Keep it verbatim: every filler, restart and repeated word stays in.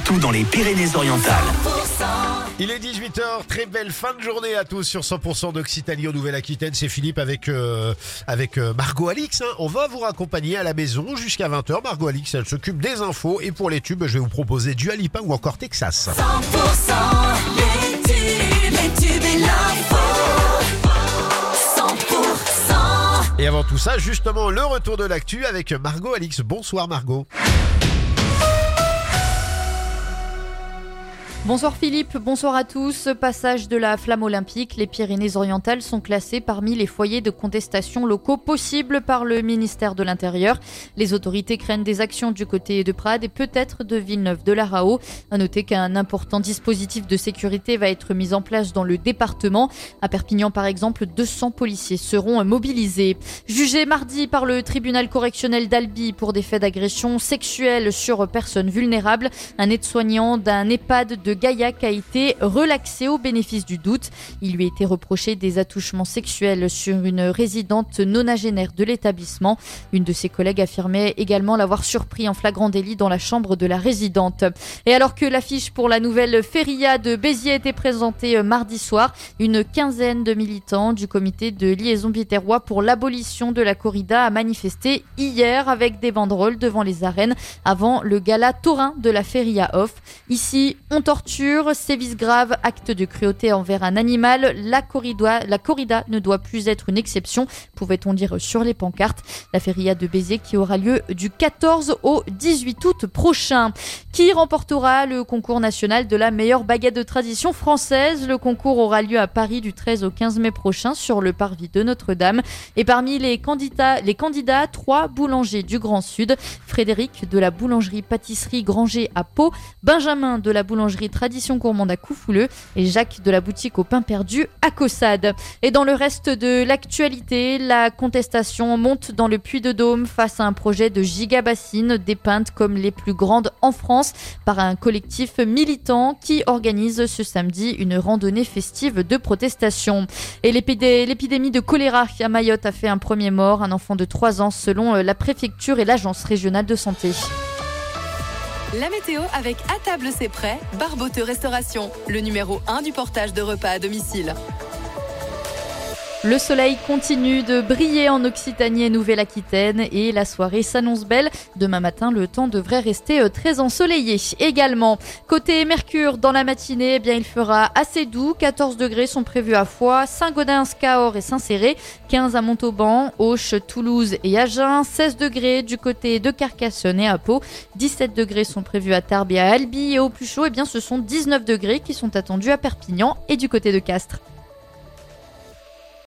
partout dans les Pyrénées-Orientales. Il est dix-huit heures, très belle fin de journée à tous sur cent pour cent d'Occitanie en Nouvelle-Aquitaine. C'est Philippe avec euh, avec euh, Margot Alix. Hein. On va vous raccompagner à la maison jusqu'à vingt heures. Margot Alix, elle s'occupe des infos. Et pour les tubes, je vais vous proposer Dua Lipa ou encore Texas. cent pour cent les tubes, les tubes et l'info. cent pour cent. Et avant tout ça, justement, le retour de l'actu avec Margot Alix. Bonsoir Margot. Bonsoir Philippe, bonsoir à tous. Passage de la flamme olympique, les Pyrénées-Orientales sont classées parmi les foyers de contestation locaux possibles par le ministère de l'Intérieur. Les autorités craignent des actions du côté de Prades et peut-être de Villeneuve-de-la-Raho. À noter qu'un important dispositif de sécurité va être mis en place dans le département. À Perpignan par exemple, deux cents policiers seront mobilisés. Jugé mardi par le tribunal correctionnel d'Albi pour des faits d'agression sexuelle sur personnes vulnérables, un aide-soignant d'un EHPAD de Gaillac a été relaxé au bénéfice du doute. Il lui a été reproché des attouchements sexuels sur une résidente nonagénaire de l'établissement. Une de ses collègues affirmait également l'avoir surpris en flagrant délit dans la chambre de la résidente. Et alors que l'affiche pour la nouvelle feria de Béziers était présentée mardi soir, une quinzaine de militants du comité de liaison biterrois pour l'abolition de la corrida a manifesté hier avec des banderoles devant les arènes avant le gala taurin de la feria off. Ici, on torture, sévices graves, actes de cruauté envers un animal. La corrida, la corrida ne doit plus être une exception, pouvait-on dire sur les pancartes. La feria de Béziers qui aura lieu du quatorze au dix-huit août prochain. Qui remportera le concours national de la meilleure baguette de tradition française? Le concours aura lieu à Paris du treize au quinze mai prochain sur le parvis de Notre-Dame. Et parmi les candidats, les candidats, trois boulangers du Grand Sud. Frédéric de la boulangerie-pâtisserie Granger à Pau, Benjamin de la boulangerie Tradition Gourmande à Coufouleux et Jacques de la boutique au pain perdu à Caussade. Et dans le reste de l'actualité, la contestation monte dans le Puy-de-Dôme face à un projet de gigabassine dépeinte comme les plus grandes en France par un collectif militant qui organise ce samedi une randonnée festive de protestation. Et l'épidé- l'épidémie de choléra à Mayotte a fait un premier mort, un enfant de trois ans selon la préfecture et l'agence régionale de santé. La météo avec À table c'est prêt, Barboteux Restauration, le numéro un du portage de repas à domicile. Le soleil continue de briller en Occitanie et Nouvelle-Aquitaine et la soirée s'annonce belle. Demain matin, le temps devrait rester très ensoleillé également. Côté Mercure, dans la matinée, eh bien, il fera assez doux. quatorze degrés sont prévus à Foix, Saint-Gaudens, Cahors et Saint-Céré. quinze à Montauban, Auch, Toulouse et Agen. seize degrés du côté de Carcassonne et à Pau. dix-sept degrés sont prévus à Tarbes et à Albi. Et au plus chaud, eh bien, ce sont dix-neuf degrés qui sont attendus à Perpignan et du côté de Castres.